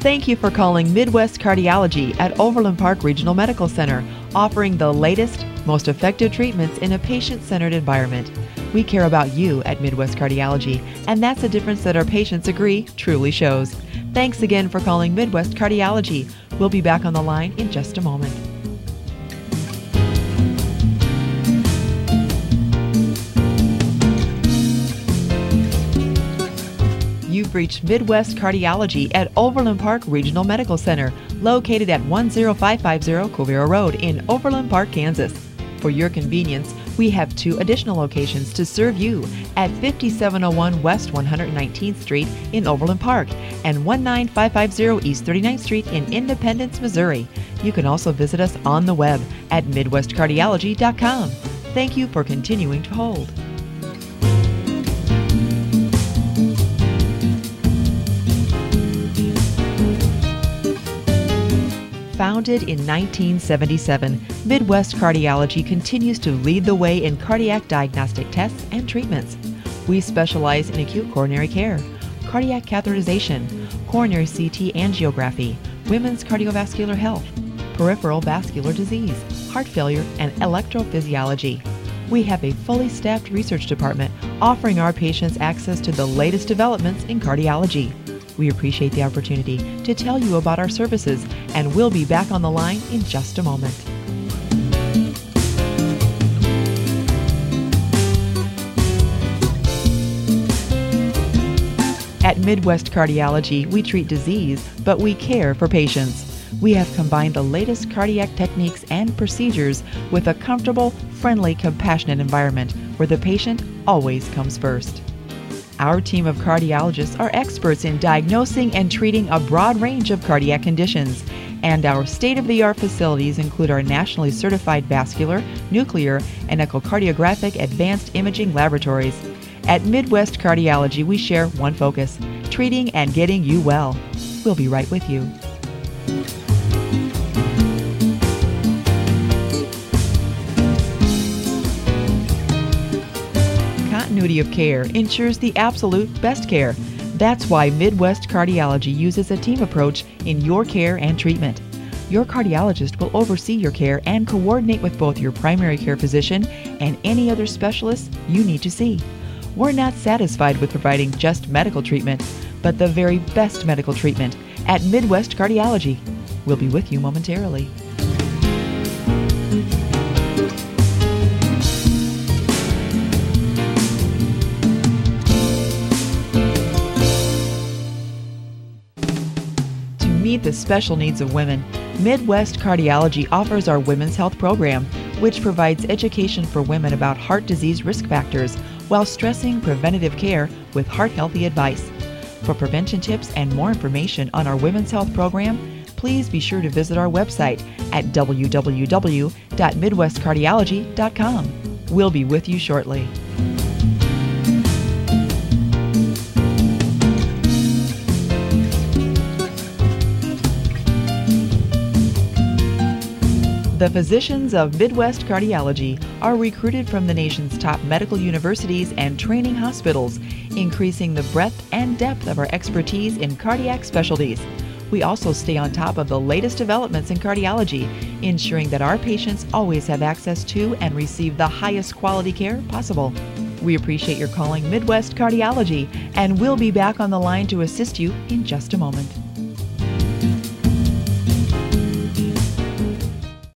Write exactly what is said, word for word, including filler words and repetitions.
Thank you for calling Midwest Cardiology at Overland Park Regional Medical Center, offering the latest, most effective treatments in a patient-centered environment. We care about you at Midwest Cardiology, and that's a difference that our patients agree truly shows. Thanks again for calling Midwest Cardiology. We'll be back on the line in just a moment. You've reached Midwest Cardiology at Overland Park Regional Medical Center, located at one oh five five oh Quivira Road in Overland Park, Kansas. For your convenience, we have two additional locations to serve you at fifty-seven oh one West one hundred nineteenth Street in Overland Park and one nine five five oh East thirty-ninth Street in Independence, Missouri. You can also visit us on the web at midwest cardiology dot com. Thank you for continuing to hold. Founded in nineteen seventy-seven, Midwest Cardiology continues to lead the way in cardiac diagnostic tests and treatments. We specialize in acute coronary care, cardiac catheterization, coronary C T angiography, women's cardiovascular health, peripheral vascular disease, heart failure, and electrophysiology. We have a fully staffed research department offering our patients access to the latest developments in cardiology. We appreciate the opportunity to tell you about our services, and we'll be back on the line in just a moment. At Midwest Cardiology, we treat disease, but we care for patients. We have combined the latest cardiac techniques and procedures with a comfortable, friendly, compassionate environment where the patient always comes first. Our team of cardiologists are experts in diagnosing and treating a broad range of cardiac conditions, and our state-of-the-art facilities include our nationally certified vascular, nuclear, and echocardiographic advanced imaging laboratories. At Midwest Cardiology, we share one focus: treating and getting you well. We'll be right with you. Continuity of care ensures the absolute best care. That's why Midwest Cardiology uses a team approach in your care and treatment. Your cardiologist will oversee your care and coordinate with both your primary care physician and any other specialists you need to see. We're not satisfied with providing just medical treatment, but the very best medical treatment at Midwest Cardiology. We'll be with you momentarily. Meet the special needs of women, Midwest Cardiology offers our Women's Health Program, which provides education for women about heart disease risk factors while stressing preventative care with heart-healthy advice. For prevention tips and more information on our Women's Health Program, please be sure to visit our website at w w w dot midwest cardiology dot com. We'll be with you shortly. The physicians of Midwest Cardiology are recruited from the nation's top medical universities and training hospitals, increasing the breadth and depth of our expertise in cardiac specialties. We also stay on top of the latest developments in cardiology, ensuring that our patients always have access to and receive the highest quality care possible. We appreciate your calling Midwest Cardiology, and we'll be back on the line to assist you in just a moment.